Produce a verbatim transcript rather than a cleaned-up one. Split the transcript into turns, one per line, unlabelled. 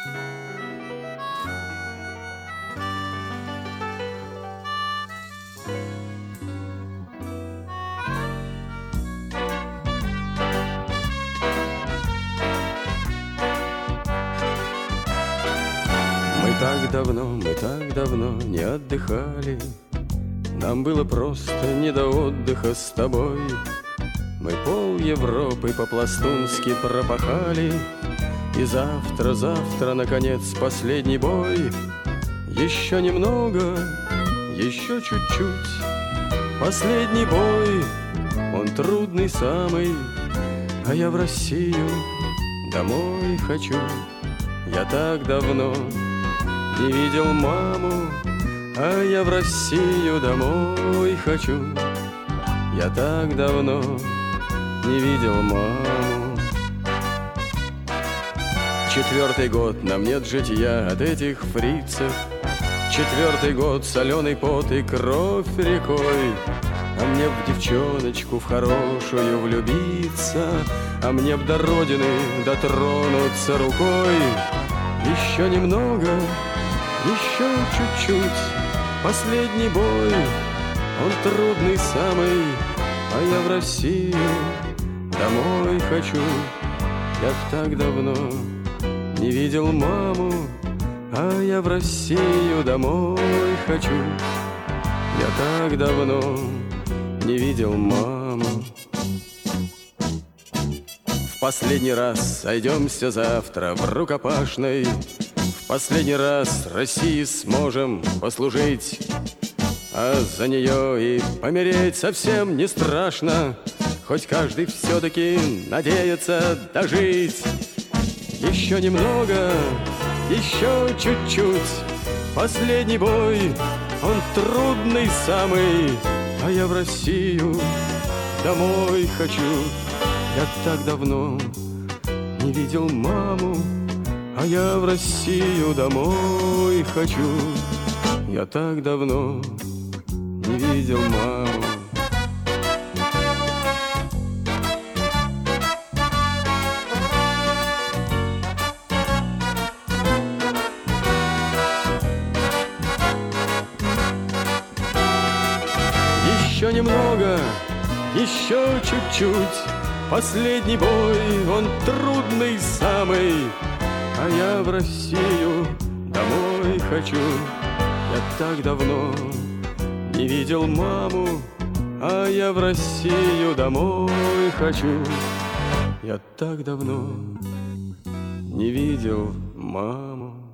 Мы так давно, мы так давно не отдыхали. Нам было просто не до отдыха с тобой. Мы пол Европы по-пластунски пропахали. И завтра, завтра, наконец, последний бой. Еще немного, еще чуть-чуть. Последний бой, он трудный самый. А я в Россию домой хочу. Я так давно не видел маму, а я в Россию домой хочу. Я так давно не видел маму. Четвертый год нам нет житья от этих фрицев. Четвертый год соленый пот и кровь рекой. А мне б девчоночку в хорошую влюбиться, а мне б до родины дотронуться рукой. Еще немного, еще чуть-чуть. Последний бой, он трудный самый. А я в Россию домой хочу. Я так давно не видел маму, а я в Россию домой хочу. Я так давно не видел маму. В последний раз сойдемся завтра в рукопашной. В последний раз России сможем послужить, а за нее и помереть совсем не страшно. Хоть каждый все-таки надеется дожить. Еще немного, еще чуть-чуть. Последний бой, он трудный самый. А я в Россию домой хочу. Я так давно не видел маму, а я в Россию домой хочу. Я так давно не видел маму. Еще немного, еще чуть-чуть. Последний бой, он трудный самый. А я в Россию домой хочу. Я так давно не видел маму, а я в Россию домой хочу. Я так давно не видел маму.